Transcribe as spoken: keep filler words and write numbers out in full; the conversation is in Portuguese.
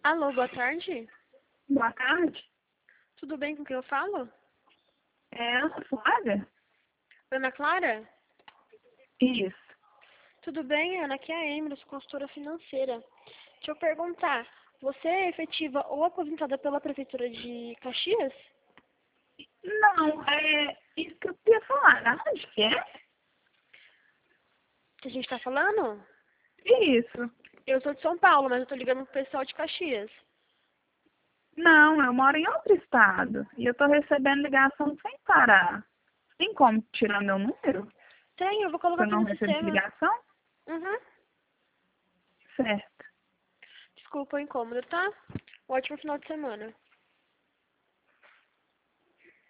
Alô, boa tarde. Boa tarde. Tudo bem com quem eu falo? É Ana Flávia? Ana Clara? Isso. Tudo bem, Ana? Aqui é a Emily, sou consultora financeira. Deixa eu perguntar, você é efetiva ou aposentada pela Prefeitura de Caxias? Não, é isso que eu queria falar. Acho que é? Que a gente tá falando? Isso. Eu sou de São Paulo, mas eu tô ligando pro pessoal de Caxias. Não, eu moro em outro estado. E eu tô recebendo ligação sem parar. Tem como tirar meu número? Tem, eu vou Se colocar eu aqui não no receber sistema. ligação? Uhum. Certo. Desculpa o incômodo, tá? Um ótimo final de semana.